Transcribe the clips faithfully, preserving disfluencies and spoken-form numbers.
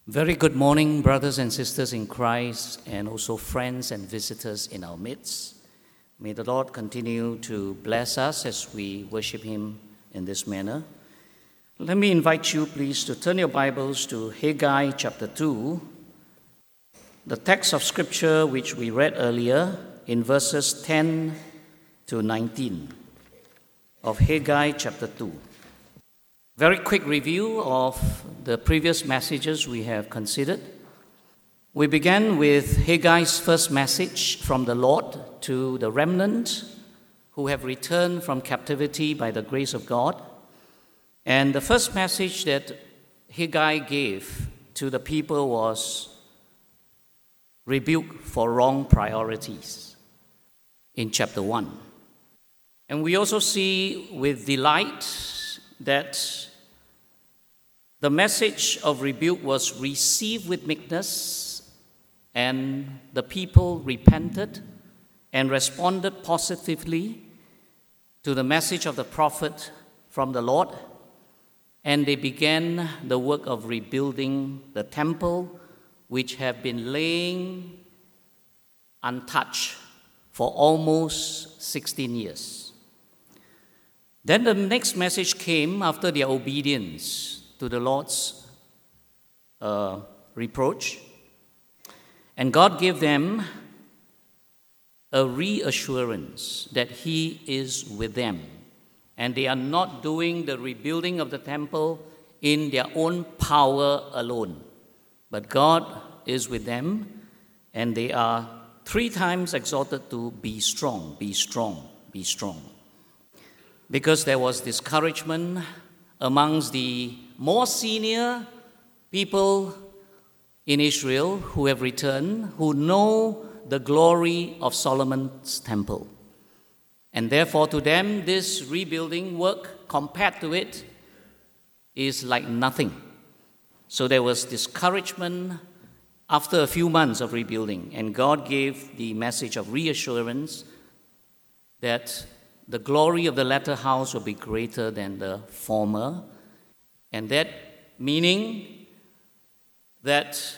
Very good morning, brothers and sisters in Christ, and also friends and visitors in our midst. May the Lord continue to bless us as we worship Him in this manner. Let me invite you, please, to turn your Bibles to Haggai chapter two, the text of Scripture which we read earlier in verses ten to nineteen of Haggai chapter two. Very quick review of the previous messages we have considered. We began with Haggai's first message from the Lord to the remnant who have returned from captivity by the grace of God. And the first message that Haggai gave to the people was rebuke for wrong priorities in chapter one. And we also see with delight that the message of rebuke was received with meekness, and the people repented and responded positively to the message of the prophet from the Lord, and they began the work of rebuilding the temple, which had been laying untouched for almost sixteen years. Then the next message came after their obedience to the Lord's uh, reproach. And God gave them a reassurance that He is with them. And they are not doing the rebuilding of the temple in their own power alone. But God is with them, and they are three times exhorted to be strong, be strong, be strong. Because there was discouragement amongst the more senior people in Israel who have returned, who know the glory of Solomon's temple. And therefore to them, this rebuilding work, compared to it, is like nothing. So there was discouragement after a few months of rebuilding, and God gave the message of reassurance that the glory of the latter house will be greater than the former. And that meaning that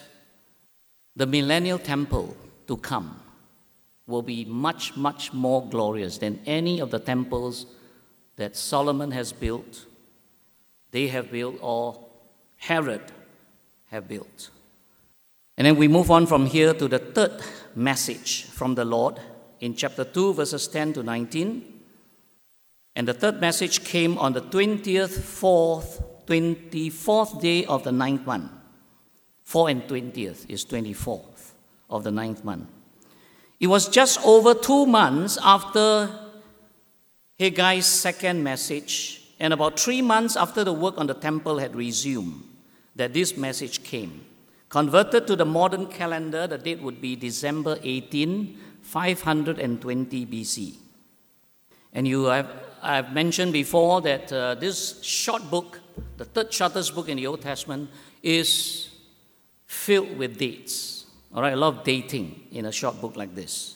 the millennial temple to come will be much, much more glorious than any of the temples that Solomon has built, they have built, or Herod have built. And then we move on from here to the third message from the Lord in chapter two, verses ten to nineteen. And the third message came on the twentieth, fourth, twenty-fourth day of the ninth month. four and twentieth is twenty-fourth of the ninth month. It was just over two months after Haggai's second message, and about three months after the work on the temple had resumed, that this message came. Converted to the modern calendar, the date would be December eighteenth, five hundred twenty B C. And you have I've mentioned before that uh, this short book, the third shortest book in the Old Testament, is filled with dates. All right, a lot of dating in a short book like this.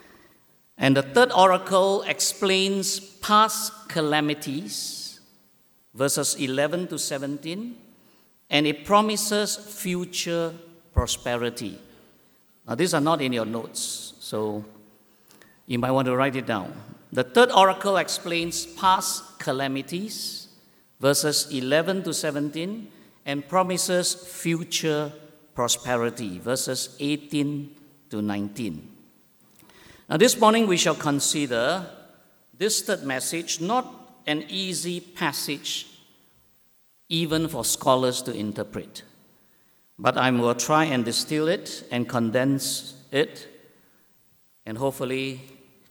And the third oracle explains past calamities, verses eleven to seventeen, and it promises future prosperity. Now, these are not in your notes, so you might want to write it down. The third oracle explains past calamities, verses eleven to seventeen, and promises future prosperity, verses eighteen to nineteen. Now, this morning we shall consider this third message, not an easy passage even for scholars to interpret, but I will try and distill it and condense it, and hopefully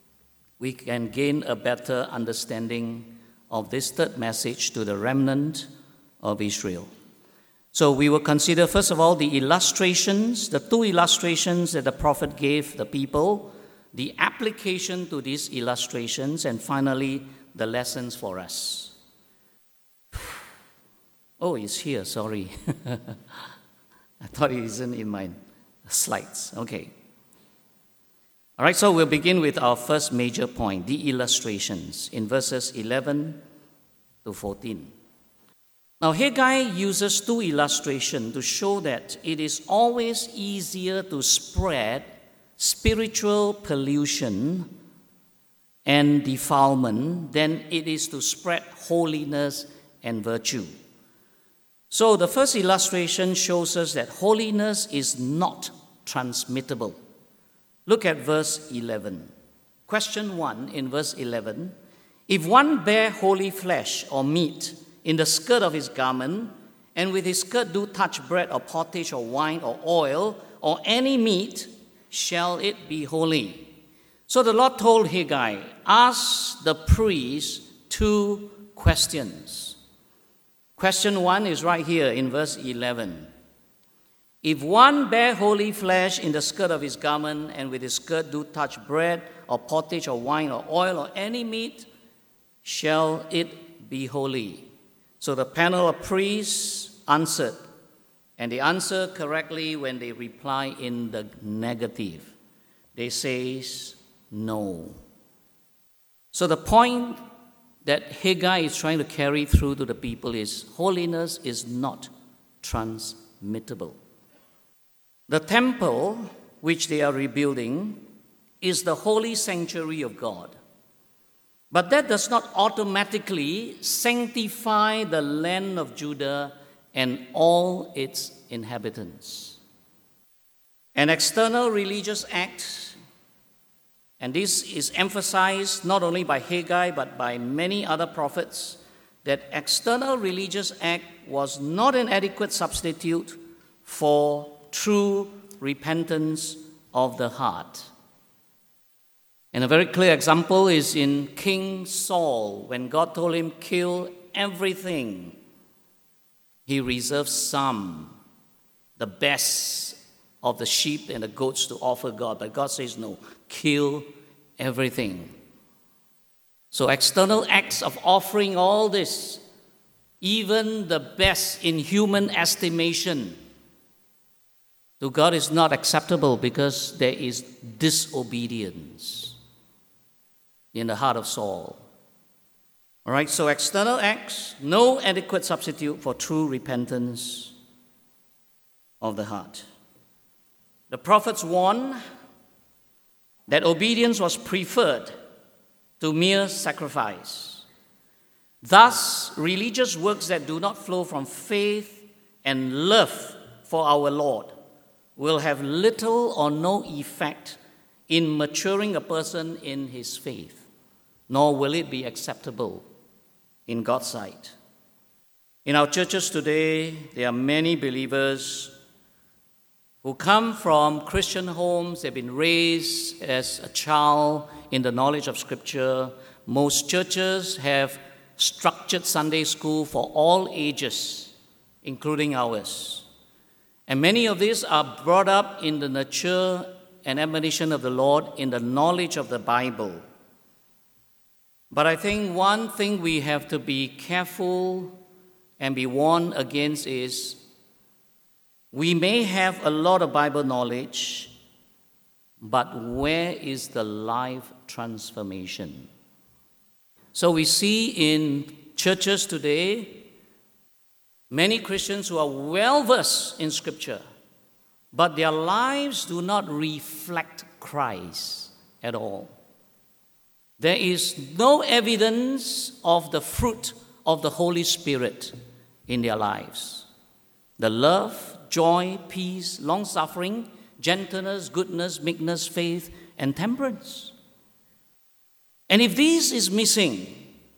we can gain a better understanding of this third message to the remnant of Israel. So we will consider, first of all, the illustrations, the two illustrations that the prophet gave the people, the application to these illustrations, and finally, the lessons for us. Oh, it's here, sorry. I thought it isn't in my slides. Okay. All right, so we'll begin with our first major point, the illustrations, in verses eleven to fourteen. Now, Haggai uses two illustrations to show that it is always easier to spread spiritual pollution and defilement than it is to spread holiness and virtue. So the first illustration shows us that holiness is not transmittable. Look at verse eleven. Question one in verse eleven. If one bear holy flesh or meat in the skirt of his garment, and with his skirt do touch bread or pottage or wine or oil or any meat, shall it be holy? So the Lord told Haggai, ask the priest two questions. Question one is right here in verse eleven. If one bear holy flesh in the skirt of his garment, and with his skirt do touch bread or pottage or wine or oil or any meat, shall it be holy? So the panel of priests answered, and they answer correctly when they reply in the negative. They say no. So the point that Haggai is trying to carry through to the people is holiness is not transmittable. The temple which they are rebuilding is the holy sanctuary of God. But that does not automatically sanctify the land of Judah and all its inhabitants. An external religious act, and this is emphasized not only by Haggai but by many other prophets, that external religious act was not an adequate substitute for true repentance of the heart. And a very clear example is in King Saul. When God told him, kill everything, he reserved some, the best of the sheep and the goats to offer God. But God says, no, kill everything. So external acts of offering all this, even the best in human estimation, to God is not acceptable because there is disobedience in the heart of Saul. All right, so external acts, no adequate substitute for true repentance of the heart. The prophets warn that obedience was preferred to mere sacrifice. Thus, religious works that do not flow from faith and love for our Lord will have little or no effect in maturing a person in his faith, nor will it be acceptable in God's sight. In our churches today, there are many believers who come from Christian homes. They've been raised as a child in the knowledge of Scripture. Most churches have structured Sunday school for all ages, including ours. And many of these are brought up in the nurture and admonition of the Lord, in the knowledge of the Bible. But I think one thing we have to be careful and be warned against is we may have a lot of Bible knowledge, but where is the life transformation? So we see in churches today many Christians who are well-versed in Scripture, but their lives do not reflect Christ at all. There is no evidence of the fruit of the Holy Spirit in their lives. The love, joy, peace, long-suffering, gentleness, goodness, meekness, faith, and temperance. And if this is missing,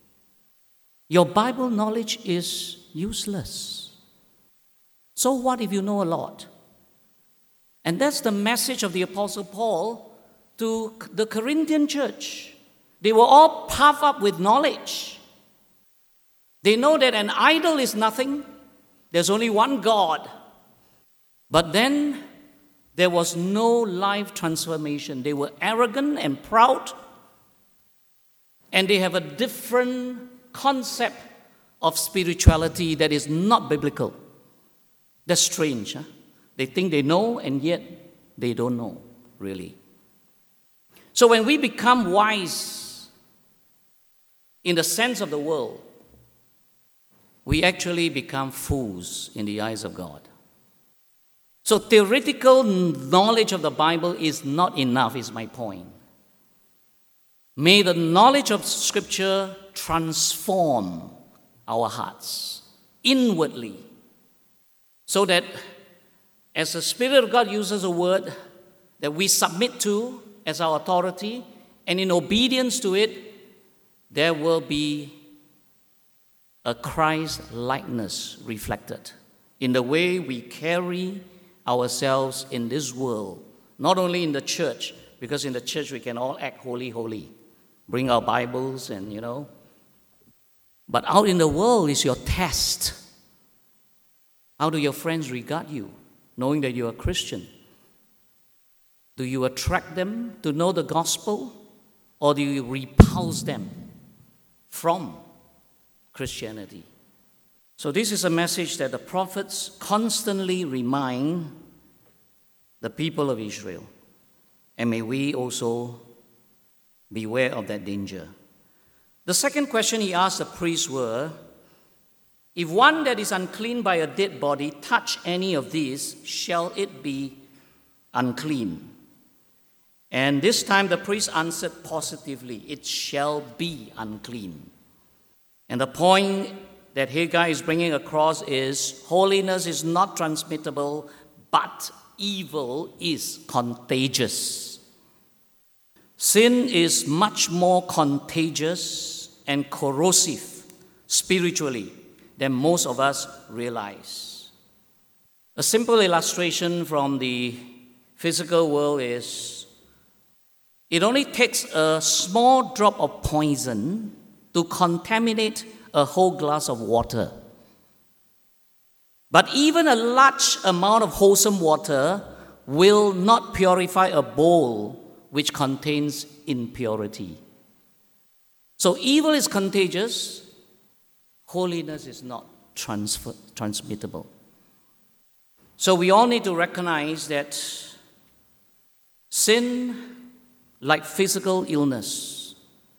your Bible knowledge is useless. So what if you know a lot? And that's the message of the Apostle Paul to the Corinthian church. They were all puffed up with knowledge. They know that an idol is nothing. There's only one God. But then there was no life transformation. They were arrogant and proud. And they have a different concept of spirituality that is not biblical. That's strange, huh? They think they know, and yet they don't know, really. So when we become wise in the sense of the world, we actually become fools in the eyes of God. So theoretical knowledge of the Bible is not enough, is my point. May the knowledge of Scripture transform our hearts inwardly, so that as the Spirit of God uses a word that we submit to as our authority, and in obedience to it, there will be a Christ likeness reflected in the way we carry ourselves in this world, not only in the church, because in the church we can all act holy, holy, bring our Bibles and, you know, but out in the world is your test. How do your friends regard you, knowing that you're a Christian? Do you attract them to know the gospel, or do you repulse them from Christianity? So this is a message that the prophets constantly remind the people of Israel. And may we also beware of that danger. The second question he asked the priests were, if one that is unclean by a dead body touch any of these, shall it be unclean? And this time the priest answered positively, it shall be unclean. And the point that Haggai is bringing across is holiness is not transmittable, but evil is contagious. Sin is much more contagious and corrosive spiritually than most of us realize. A simple illustration from the physical world is it only takes a small drop of poison to contaminate a whole glass of water. But even a large amount of wholesome water will not purify a bowl which contains impurity. So evil is contagious, holiness is not transfer, transmittable. So we all need to recognize that sin, like physical illness,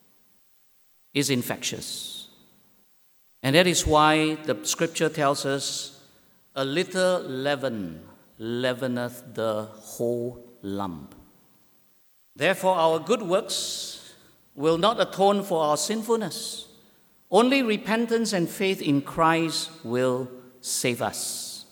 is infectious. And that is why the scripture tells us, a little leaven leaveneth the whole lump. Therefore, our good works will not atone for our sinfulness. Only repentance and faith in Christ will save us.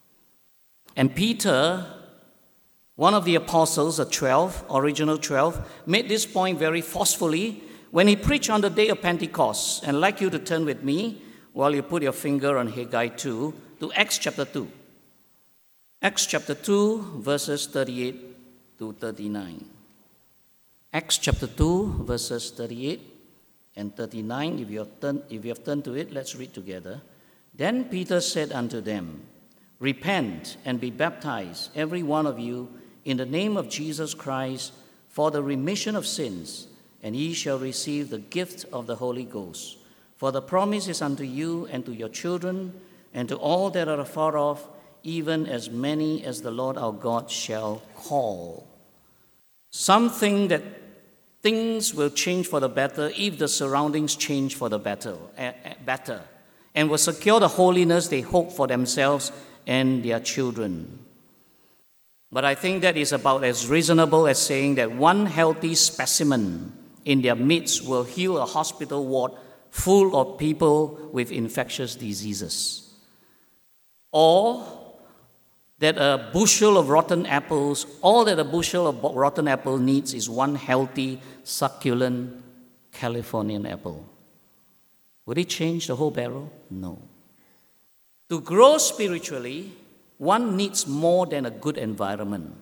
And Peter, one of the apostles, the twelve, original twelve, made this point very forcefully when he preached on the day of Pentecost. And I'd like you to turn with me while you put your finger on Haggai two to Acts chapter two. Acts chapter two, verses thirty-eight to thirty-nine. Acts chapter two, verses thirty-eight and thirty-nine. If you have turned, if you have turned to it, let's read together. Then Peter said unto them, repent and be baptized, every one of you, in the name of Jesus Christ, for the remission of sins, and ye shall receive the gift of the Holy Ghost. For the promise is unto you and to your children, and to all that are afar off, even as many as the Lord our God shall call. Something that things will change for the better if the surroundings change for the better, uh, better, and will secure the holiness they hope for themselves and their children. But I think that is about as reasonable as saying that one healthy specimen in their midst will heal a hospital ward full of people with infectious diseases. Or that a bushel of rotten apples, all that a bushel of rotten apple needs is one healthy, succulent Californian apple. Would it change the whole barrel? No. To grow spiritually, one needs more than a good environment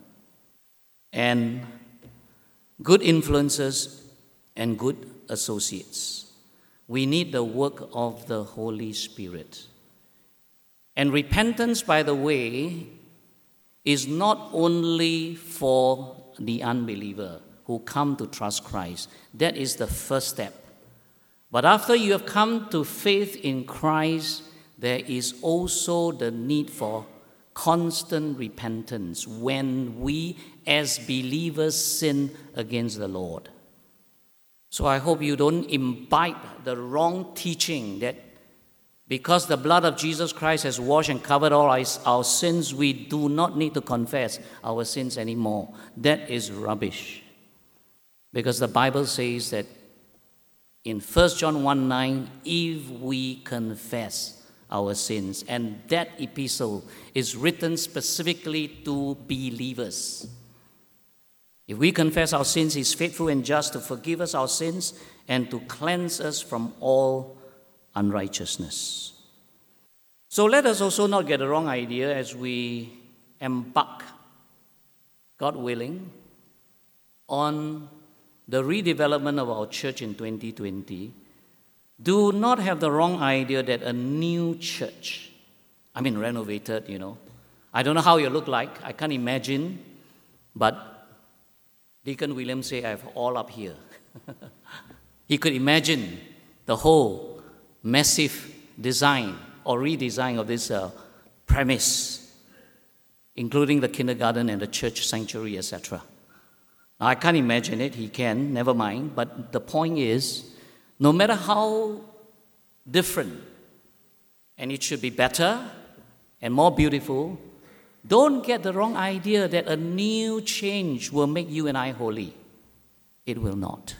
and good influences and good associates. We need the work of the Holy Spirit. And repentance, by the way, is not only for the unbeliever who come to trust Christ. That is the first step. But after you have come to faith in Christ, there is also the need for constant repentance when we as believers sin against the Lord. So I hope you don't imbibe the wrong teaching that Because the blood of Jesus Christ has washed and covered all our, our sins, we do not need to confess our sins anymore. That is rubbish. Because the Bible says that in First John one nine, if we confess our sins, and that epistle is written specifically to believers. If we confess our sins, He is faithful and just to forgive us our sins and to cleanse us from all unrighteousness. So let us also not get the wrong idea as we embark, God willing, on the redevelopment of our church in twenty twenty. Do not have the wrong idea that a new church, I mean renovated, you know. I don't know how you look like, I can't imagine, but Deacon William say I have all up here. He could imagine the whole massive design or redesign of this uh, premise, including the kindergarten and the church sanctuary, et cetera. Now, I can't imagine it. He can, never mind. But the point is, no matter how different, and it should be better and more beautiful, don't get the wrong idea that a new change will make you and I holy. It will not.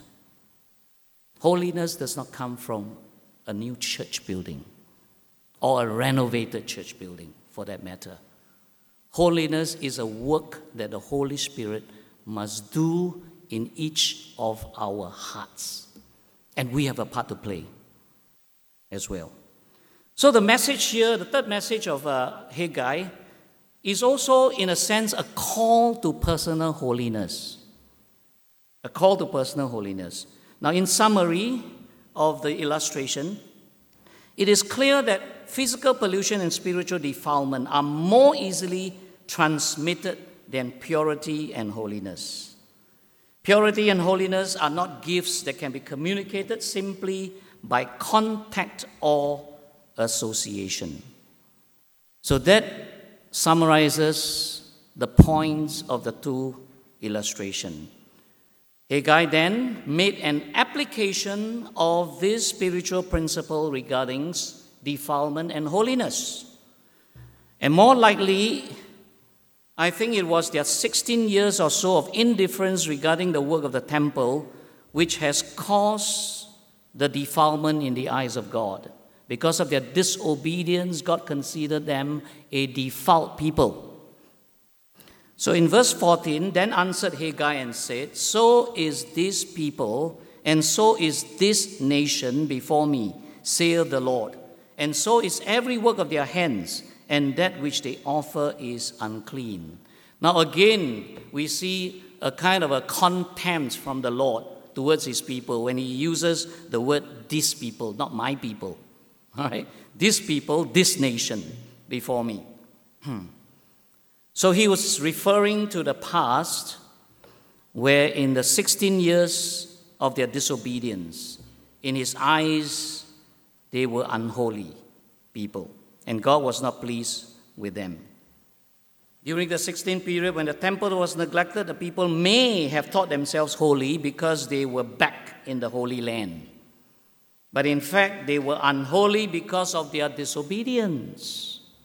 Holiness does not come from a new church building or a renovated church building, for that matter. Holiness is a work that the Holy Spirit must do in each of our hearts. And we have a part to play as well. So the message here, the third message of uh, Haggai, is also, in a sense, a call to personal holiness. A call to personal holiness. Now, in summary of the illustration, it is clear that physical pollution and spiritual defilement are more easily transmitted than purity and holiness. Purity and holiness are not gifts that can be communicated simply by contact or association. So that summarizes the points of the two illustrations. Haggai then made an application of this spiritual principle regarding defilement and holiness. And more likely, I think it was their sixteen years or so of indifference regarding the work of the temple which has caused the defilement in the eyes of God. Because of their disobedience, God considered them a defiled people. So in verse fourteen, then answered Haggai and said, so is this people, and so is this nation before me, saith the Lord. And so is every work of their hands, and that which they offer is unclean. Now again, we see a kind of a contempt from the Lord towards His people when He uses the word this people, not my people. All right? This people, this nation before me. So He was referring to the past where in the sixteen years of their disobedience, in His eyes, they were unholy people. And God was not pleased with them. During the sixteen period, when the temple was neglected, the people may have thought themselves holy because they were back in the Holy Land. But in fact, they were unholy because of their disobedience.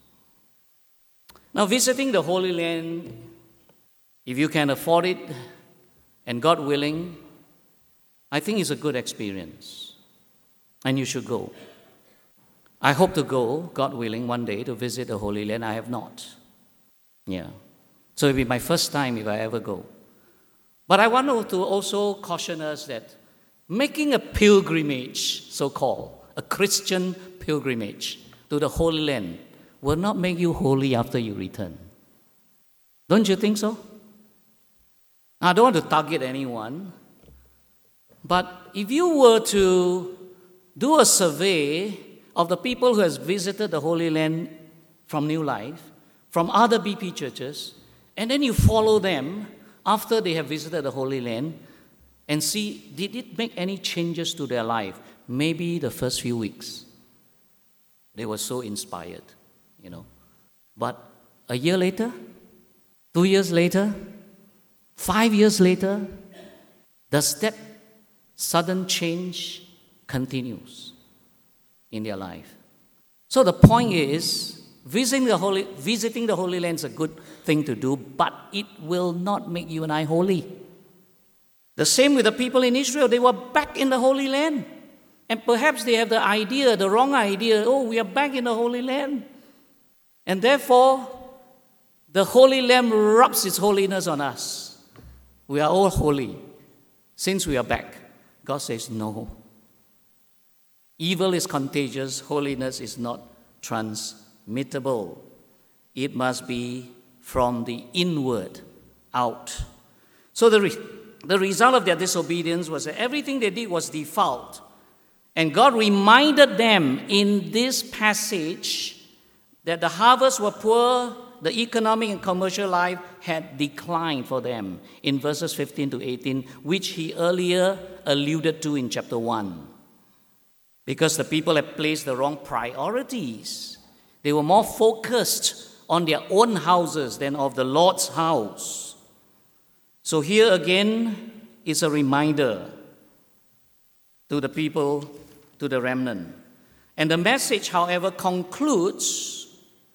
Now, visiting the Holy Land, if you can afford it, and God willing, I think it's a good experience. And you should go. I hope to go, God willing, one day to visit the Holy Land. I have not. Yeah. So it'll be my first time if I ever go. But I want to also caution us that making a pilgrimage, so-called, a Christian pilgrimage to the Holy Land will not make you holy after you return. Don't you think so? I don't want to target anyone, but if you were to do a survey of the people who has visited the Holy Land from New Life, from other B P churches, and then you follow them after they have visited the Holy Land and see, did it make any changes to their life? Maybe the first few weeks. They were so inspired, you know. But a year later, two years later, five years later, does that sudden change continues in their life? So the point is, visiting the Holy, visiting the Holy Land is a good thing to do, but it will not make you and I holy. The same with the people in Israel. They were back in the Holy Land. And perhaps they have the idea, the wrong idea, oh, we are back in the Holy Land. And therefore, the Holy Lamb rubs its holiness on us. We are all holy since we are back. God says, no. Evil is contagious. Holiness is not transmittable. It must be from the inward out. So the, re- the result of their disobedience was that everything they did was defiled. And God reminded them in this passage that the harvests were poor, the economic and commercial life had declined for them in verses fifteen to eighteen, which he earlier alluded to in chapter one. Because the people had placed the wrong priorities. They were more focused on their own houses than of the Lord's house. So here again is a reminder to the people, to the remnant. And the message, however, concludes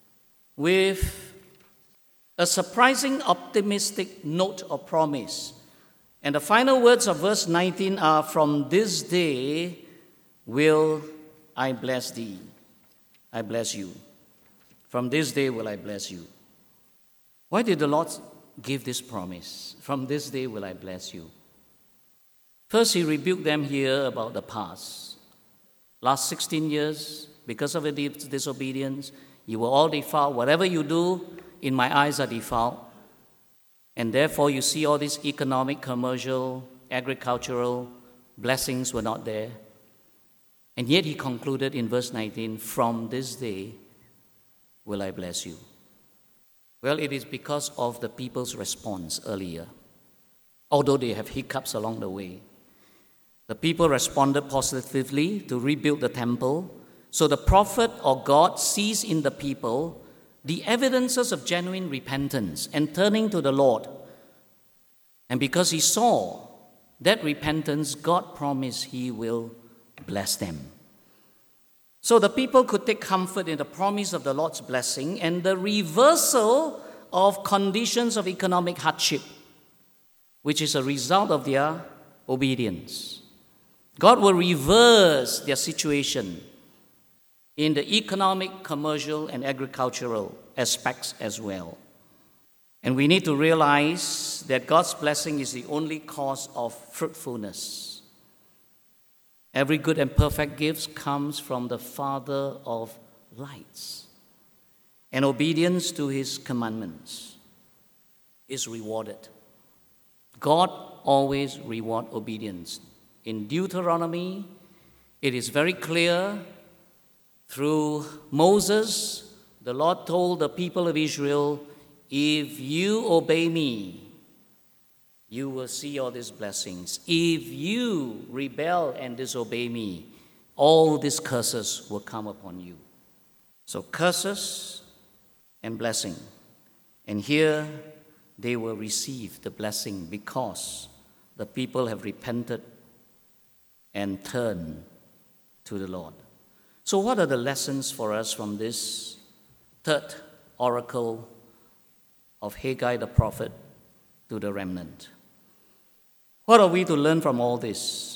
with a surprising optimistic note of promise. And the final words of verse nineteen are, from this day will I bless thee. I bless you. From this day will I bless you. Why did the Lord give this promise? From this day will I bless you. First, he rebuked them here about the past. Last sixteen years, because of the disobedience, you were all defiled. Whatever you do, in my eyes are defiled. And therefore, you see all these economic, commercial, agricultural blessings were not there. And yet he concluded in verse nineteen, from this day will I bless you. Well, it is because of the people's response earlier. Although they have hiccups along the way. The people responded positively to rebuild the temple. So the prophet or God sees in the people the evidences of genuine repentance and turning to the Lord. And because he saw that repentance, God promised he will bless them. So the people could take comfort in the promise of the Lord's blessing and the reversal of conditions of economic hardship, which is a result of their obedience. God will reverse their situation in the economic, commercial, and agricultural aspects as well. And we need to realize that God's blessing is the only cause of fruitfulness. Every good and perfect gift comes from the Father of lights. And obedience to his commandments is rewarded. God always rewards obedience. In Deuteronomy, it is very clear. Through Moses, the Lord told the people of Israel, if you obey me, you will see all these blessings. If you rebel and disobey me, all these curses will come upon you. So curses and blessing. And here they will receive the blessing because the people have repented and turned to the Lord. So what are the lessons for us from this third oracle of Haggai the prophet to the remnant? What are we to learn from all this?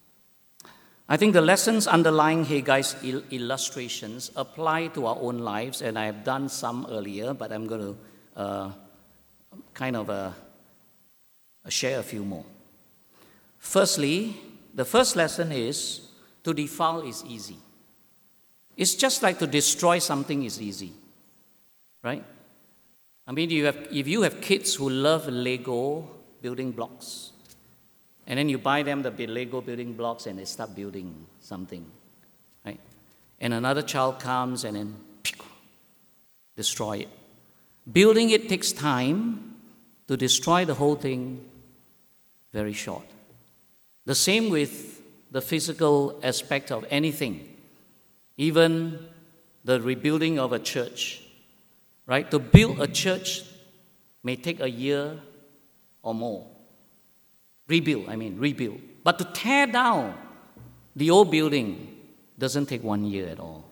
I think the lessons underlying Haggai's il- illustrations apply to our own lives, and I have done some earlier, but I'm going to uh, kind of uh, share a few more. Firstly, the first lesson is to defile is easy. It's just like to destroy something is easy, right? I mean, you have, if you have kids who love Lego building blocks, and then you buy them the Lego building blocks and they start building something, right? And another child comes and then pew, destroy it. Building it takes time. To destroy the whole thing, very short. The same with the physical aspect of anything. Even the rebuilding of a church, right? To build a church may take a year or more. Rebuild, I mean, rebuild. But to tear down the old building doesn't take one year at all.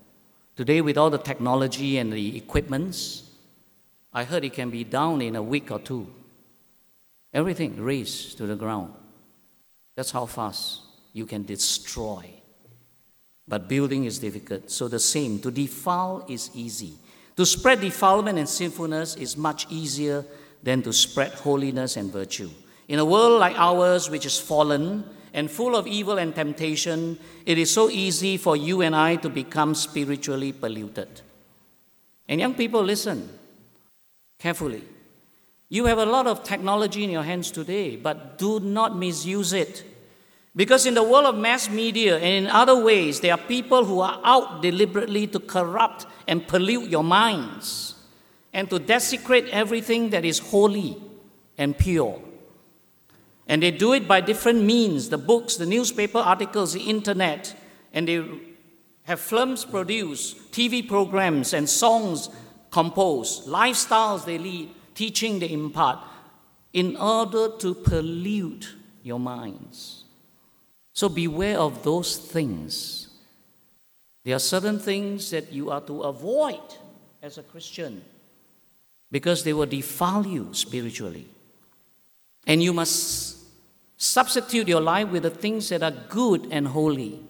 Today, with all the technology and the equipments, I heard it can be down in a week or two. Everything razed to the ground. That's how fast you can destroy. But building is difficult. So the same, to defile is easy. To spread defilement and sinfulness is much easier than to spread holiness and virtue. In a world like ours, which is fallen and full of evil and temptation, it is so easy for you and I to become spiritually polluted. And young people, listen carefully. You have a lot of technology in your hands today, but do not misuse it. Because in the world of mass media and in other ways, there are people who are out deliberately to corrupt and pollute your minds and to desecrate everything that is holy and pure. And they do it by different means, the books, the newspaper articles, the internet, and they have films produced, T V programs and songs composed, lifestyles they lead, teaching they impart, in order to pollute your minds. So beware of those things. There are certain things that you are to avoid as a Christian because they will defile you spiritually. And you must substitute your life with the things that are good and holy.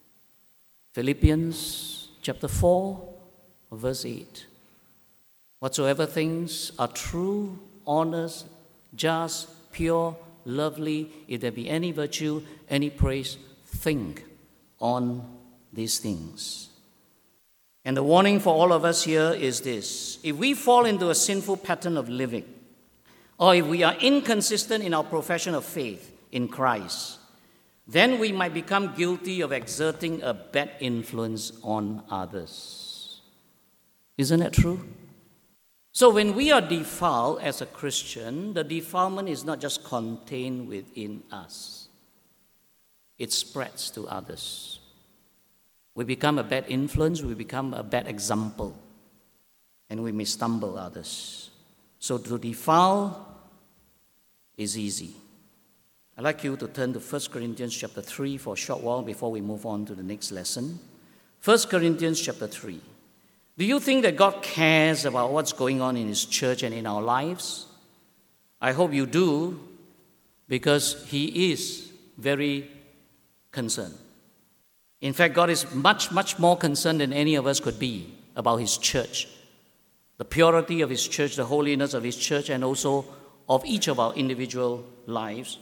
Philippians chapter four, verse eight. Whatsoever things are true, honest, just, pure, lovely, if there be any virtue, any praise, think on these things. And the warning for all of us here is this: if we fall into a sinful pattern of living, or if we are inconsistent in our profession of faith in Christ, then we might become guilty of exerting a bad influence on others. Isn't that true? So when we are defiled as a Christian, the defilement is not just contained within us. It spreads to others. We become a bad influence, we become a bad example, and we may stumble others. So to defile is easy. I'd like you to turn to First Corinthians chapter three for a short while before we move on to the next lesson. First Corinthians chapter three. Do you think that God cares about what's going on in His church and in our lives? I hope you do, because He is very concerned. In fact, God is much, much more concerned than any of us could be about His church, the purity of His church, the holiness of His church, and also of each of our individual lives,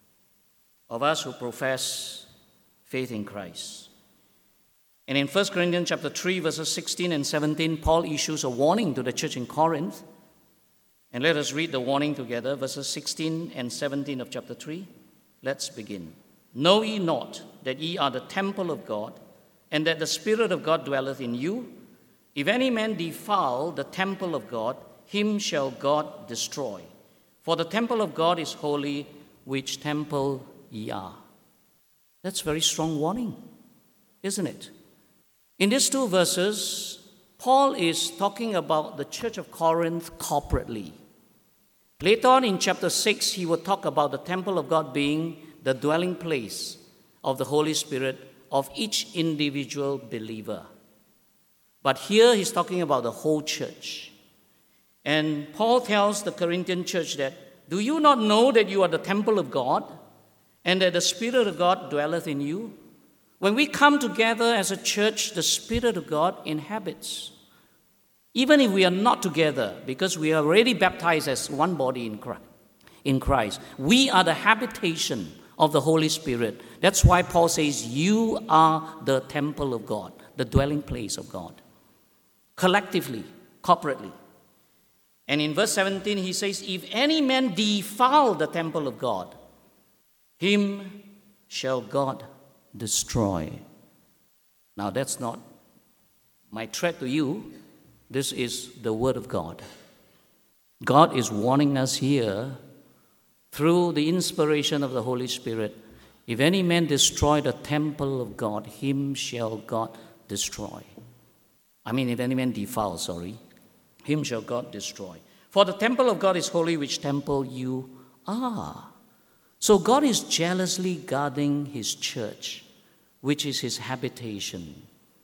of us who profess faith in Christ. And in First Corinthians chapter three, verses sixteen and seventeen, Paul issues a warning to the church in Corinth. And let us read the warning together, verses sixteen and seventeen of chapter three. Let's begin. Know ye not that ye are the temple of God, and that the Spirit of God dwelleth in you? If any man defile the temple of God, him shall God destroy. For the temple of God is holy, which temple ye are. That's a very strong warning, isn't it? In these two verses, Paul is talking about the church of Corinth corporately. Later on in chapter six, he will talk about the temple of God being the dwelling place of the Holy Spirit of each individual believer. But here he's talking about the whole church. And Paul tells the Corinthian church that, do you not know that you are the temple of God and that the Spirit of God dwelleth in you? When we come together as a church, the Spirit of God inhabits. Even if we are not together, because we are already baptized as one body in Christ, in Christ, we are the habitation of the Holy Spirit. That's why Paul says, you are the temple of God, the dwelling place of God. Collectively, corporately. And in verse seventeen, he says, if any man defile the temple of God, him shall God destroy. Now that's not my threat to you. This is the word of God. God is warning us here through the inspiration of the Holy Spirit. If any man destroy the temple of God, him shall God destroy. I mean, if any man defile, sorry, him shall God destroy. For the temple of God is holy, which temple you are. So God is jealously guarding His church, which is His habitation.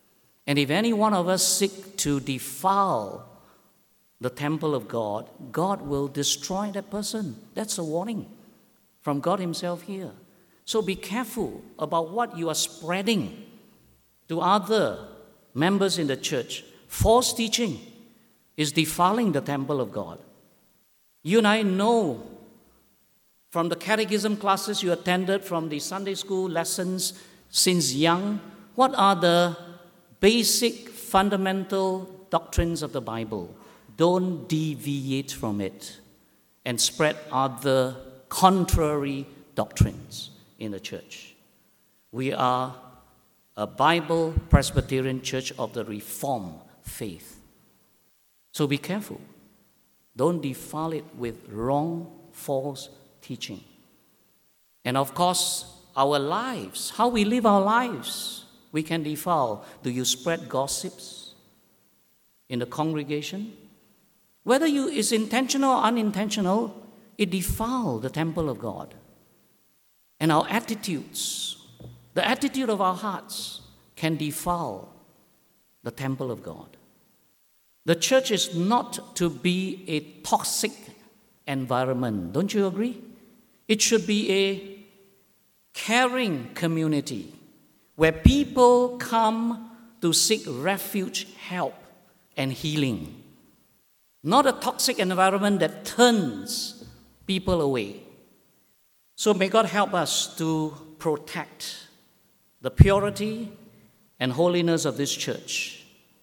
And if any one of us seek to defile the temple of God, God will destroy that person. That's a warning from God himself here. So be careful about what you are spreading to other members in the church. False teaching is defiling the temple of God. You and I know from the catechism classes you attended, from the Sunday school lessons since young, what are the basic fundamental doctrines of the Bible? Don't deviate from it and spread other contrary doctrines in the church. We are a Bible Presbyterian church of the Reformed faith. So be careful. Don't defile it with wrong, false teaching. And of course, our lives, how we live our lives, we can defile. Do you spread gossips in the congregation? Whether you is intentional or unintentional, it defiles the temple of God. And our attitudes, the attitude of our hearts can defile the temple of God. The church is not to be a toxic environment. Don't you agree? It should be a caring community where people come to seek refuge, help, and healing. Not a toxic environment that turns people away. So may God help us to protect the purity and holiness of this church,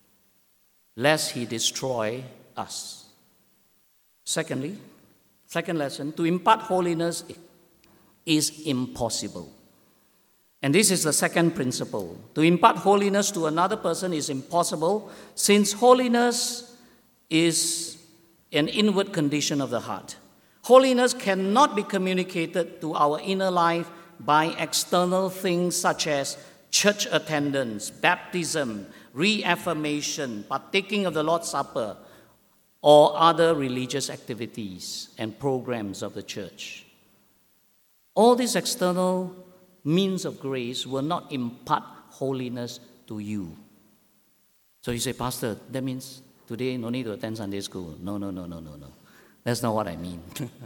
lest he destroy us. Secondly, second lesson, to impart holiness is impossible. And this is the second principle. To impart holiness to another person is impossible, since holiness is an inward condition of the heart. Holiness cannot be communicated to our inner life by external things such as church attendance, baptism, reaffirmation, partaking of the Lord's Supper, or other religious activities and programs of the church. All these external means of grace will not impart holiness to you. So you say, Pastor, that means today no need to attend Sunday school. No, no, no, no, no, no. That's not what I mean.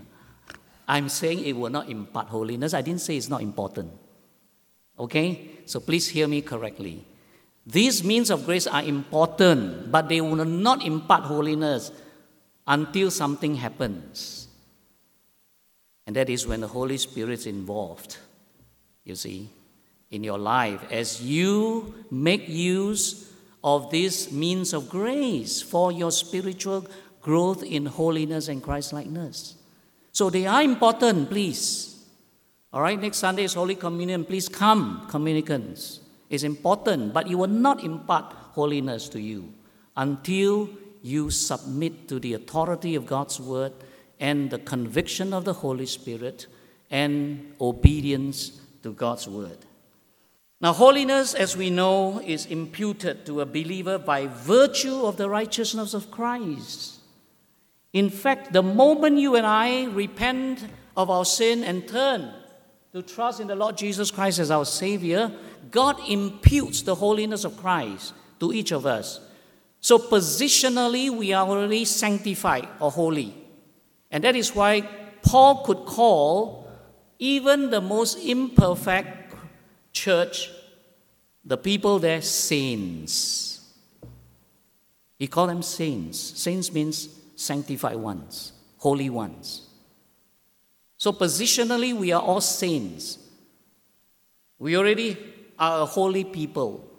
I'm saying it will not impart holiness. I didn't say it's not important. Okay? So please hear me correctly. These means of grace are important, but they will not impart holiness until something happens. And that is when the Holy Spirit is involved, you see, in your life, as you make use of these means of grace for your spiritual growth in holiness and Christ-likeness. So they are important, please. All right, next Sunday is Holy Communion. Please come, communicants. It's important, but it will not impart holiness to you until you submit to the authority of God's Word and the conviction of the Holy Spirit and obedience to God's Word. Now, holiness, as we know, is imputed to a believer by virtue of the righteousness of Christ. In fact, the moment you and I repent of our sin and turn to trust in the Lord Jesus Christ as our Savior, God imputes the holiness of Christ to each of us. So positionally, we are already sanctified or holy. And that is why Paul could call even the most imperfect church, the people there, saints. He called them saints. Saints means sanctified ones, holy ones. So positionally, we are all saints. We already are a holy people.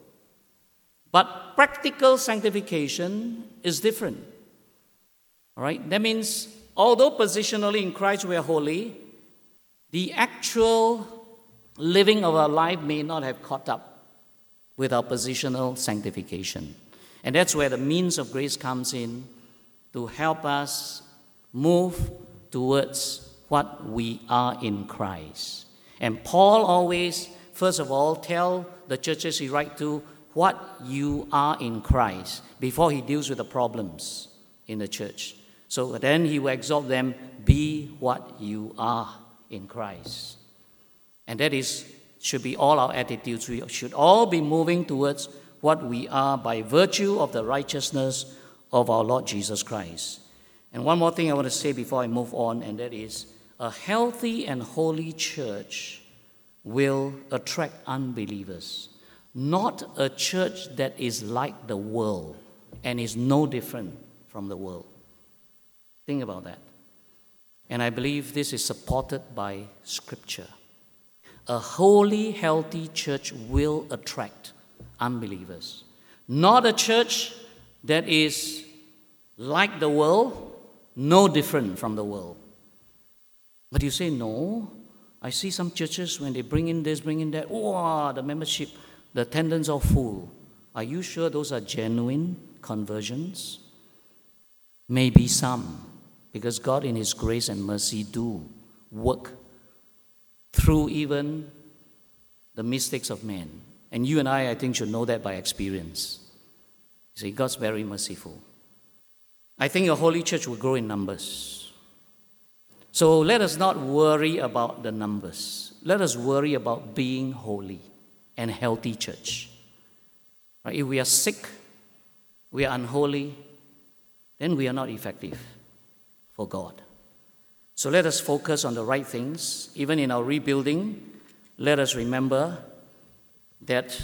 But practical sanctification is different. All right? That means, although positionally in Christ we are holy, the actual living of our life may not have caught up with our positional sanctification. And that's where the means of grace comes in to help us move towards what we are in Christ. And Paul always, first of all, tell the churches he writes to what you are in Christ before he deals with the problems in the church. So then he will exhort them, be what you are in Christ. And that is should be all our attitudes. We should all be moving towards what we are by virtue of the righteousness of our Lord Jesus Christ. And one more thing I want to say before I move on, and that is, a healthy and holy church will attract unbelievers, not a church that is like the world and is no different from the world. Think about that. And I believe this is supported by Scripture. A holy, healthy church will attract unbelievers, not a church that is like the world, no different from the world. But you say, no, I see some churches when they bring in this, bring in that, oh, the membership, the attendance are full. Are you sure those are genuine conversions? Maybe some, because God in His grace and mercy do work through even the mistakes of men. And you and I, I think, should know that by experience. You see, God's very merciful. I think a holy church will grow in numbers. So let us not worry about the numbers. Let us worry about being holy and healthy church. Right? If we are sick, we are unholy, then we are not effective for God. So let us focus on the right things. Even in our rebuilding, let us remember that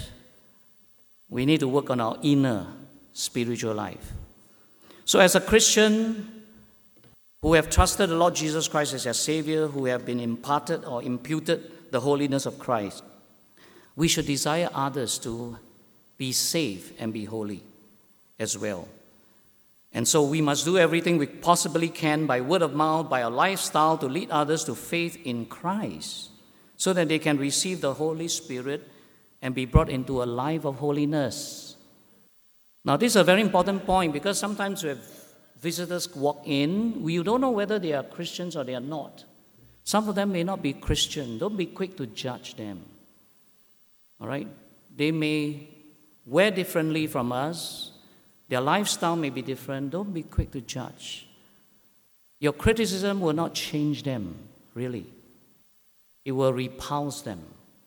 we need to work on our inner spiritual life. So as a Christian who have trusted the Lord Jesus Christ as their Savior, who have been imparted or imputed the holiness of Christ, we should desire others to be saved and be holy as well. And so we must do everything we possibly can by word of mouth, by our lifestyle, to lead others to faith in Christ, so that they can receive the Holy Spirit and be brought into a life of holiness. Now, this is a very important point, because sometimes we have visitors walk in, we don't know whether they are Christians or they are not. Some of them may not be Christian. Don't be quick to judge them. All right? They may wear differently from us. Their lifestyle may be different. Don't be quick to judge. Your criticism will not change them, really. It will repulse them.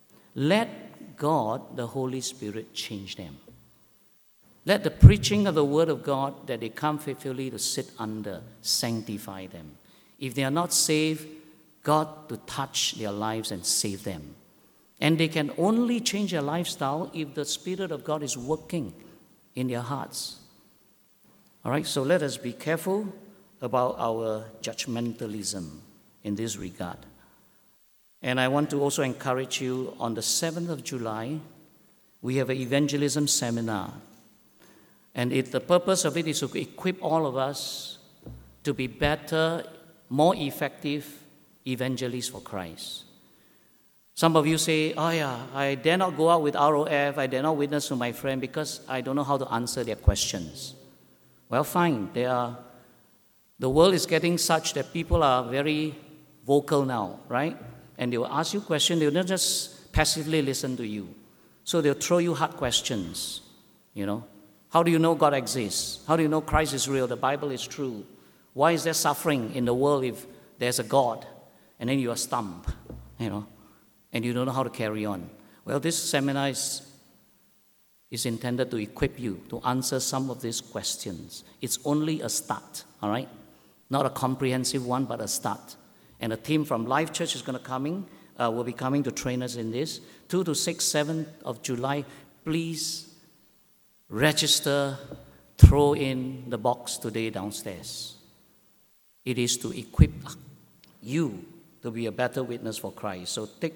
Let God, the Holy Spirit, change them. Let the preaching of the Word of God that they come faithfully to sit under sanctify them. If they are not saved, God to touch their lives and save them. And they can only change their lifestyle if the Spirit of God is working in their hearts. All right, so let us be careful about our judgmentalism in this regard. And I want to also encourage you, on the seventh of July, we have an evangelism seminar. And it, the purpose of it is to equip all of us to be better, more effective evangelists for Christ. Some of you say, oh yeah, I dare not go out with R O F, I dare not witness to my friend because I don't know how to answer their questions. Well, fine. They are, the world is getting such that people are very vocal now, right? And they will ask you questions. They will not just passively listen to you. So they'll throw you hard questions, you know. How do you know God exists? How do you know Christ is real? The Bible is true. Why is there suffering in the world if there's a God? And then you are stumped, you know, and you don't know how to carry on. Well, this seminar is, is intended to equip you to answer some of these questions. It's only a start, all right? Not a comprehensive one, but a start. And a team from Life Church is going to coming, uh, will be coming to train us in this. two to six, seventh of July, please register, throw in the box today downstairs. It is to equip you to be a better witness for Christ. So take,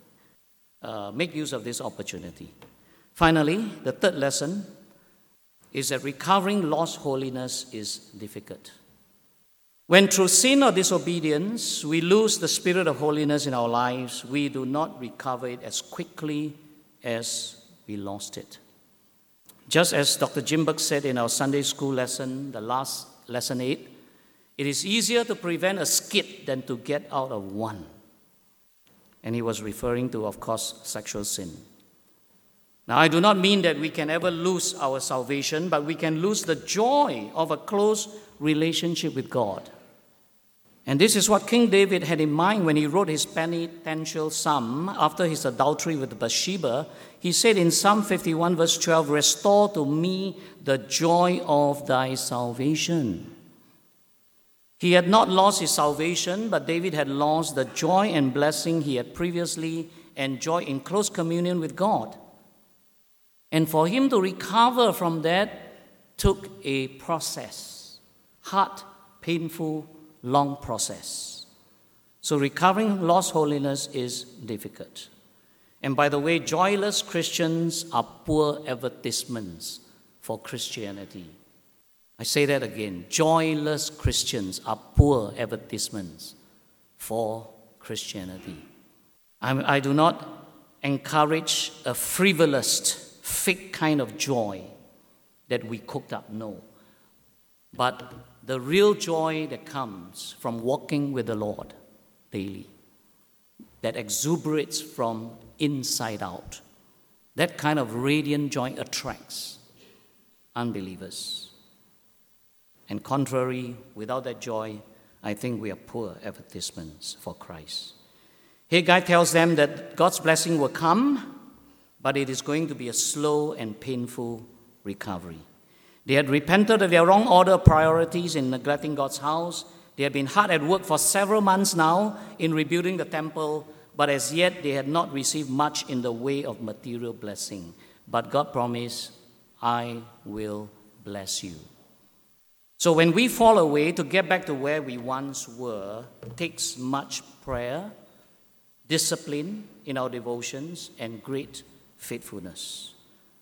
uh, make use of this opportunity. Finally, the third lesson is that recovering lost holiness is difficult. When through sin or disobedience we lose the spirit of holiness in our lives, we do not recover it as quickly as we lost it. Just as Doctor Jim Burke said in our Sunday school lesson, the last lesson eight, it is easier to prevent a skid than to get out of one. And he was referring to, of course, sexual sin. Now, I do not mean that we can ever lose our salvation, but we can lose the joy of a close relationship with God. And this is what King David had in mind when he wrote his penitential psalm after his adultery with Bathsheba. He said in Psalm fifty-one, verse twelve, "Restore to me the joy of thy salvation." He had not lost his salvation, but David had lost the joy and blessing he had previously enjoyed in close communion with God. And for him to recover from that took a process, hard, painful, long process. So recovering lost holiness is difficult. And by the way, joyless Christians are poor advertisements for Christianity. I say that again. Joyless Christians are poor advertisements for Christianity. I, I do not encourage a frivolous, fake kind of joy that we cooked up, no. But the real joy that comes from walking with the Lord daily, that exuberates from inside out, that kind of radiant joy attracts unbelievers. And contrary, without that joy, I think we are poor advertisements for Christ. Haggai tells them that God's blessing will come, but it is going to be a slow and painful recovery. They had repented of their wrong order of priorities in neglecting God's house. They had been hard at work for several months now in rebuilding the temple, but as yet they had not received much in the way of material blessing. But God promised, "I will bless you." So when we fall away, to get back to where we once were, takes much prayer, discipline in our devotions, and great faithfulness.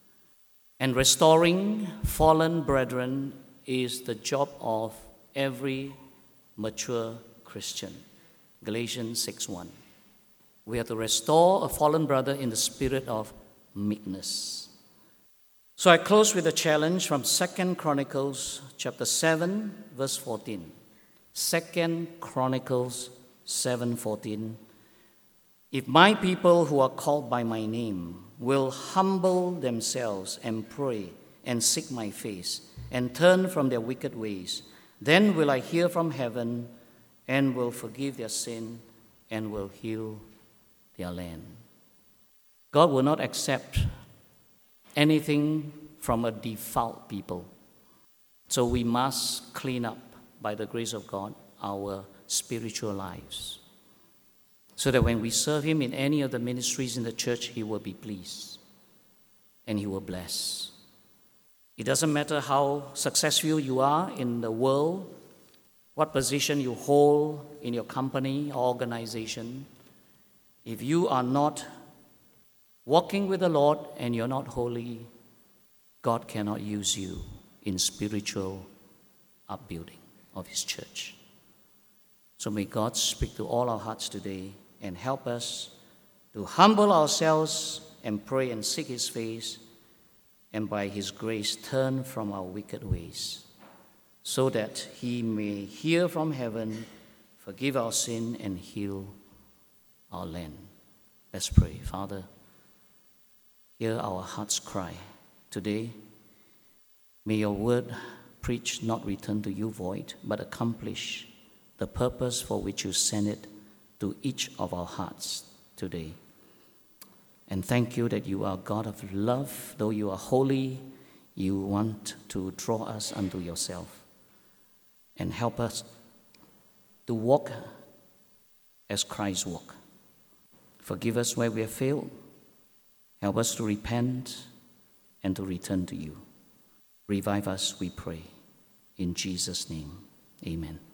And restoring fallen brethren is the job of every mature Christian. Galatians six one. We have to restore a fallen brother in the spirit of meekness. So I close with a challenge from Second Chronicles chapter seven, verse fourteen. Second Chronicles seven fourteen. "If my people who are called by my name will humble themselves and pray and seek my face and turn from their wicked ways, then will I hear from heaven and will forgive their sin and will heal their land." God will not accept anything from a defiled people. So we must clean up, by the grace of God, our spiritual lives, so that when we serve Him in any of the ministries in the church, He will be pleased and He will bless. It doesn't matter how successful you are in the world, what position you hold in your company or organization. If you are not walking with the Lord and you're not holy, God cannot use you in spiritual upbuilding of His church. So may God speak to all our hearts today and help us to humble ourselves and pray and seek His face, and by His grace turn from our wicked ways, so that He may hear from heaven, forgive our sin, and heal our land. Let's pray. Father, hear our hearts cry today. May your word preached not return to you void, but accomplish the purpose for which you sent it to each of our hearts today. And thank you that you are God of love. Though you are holy, you want to draw us unto yourself. And help us to walk as Christ walked. Forgive us where we have failed. Help us to repent and to return to you. Revive us, we pray. In Jesus' name, amen.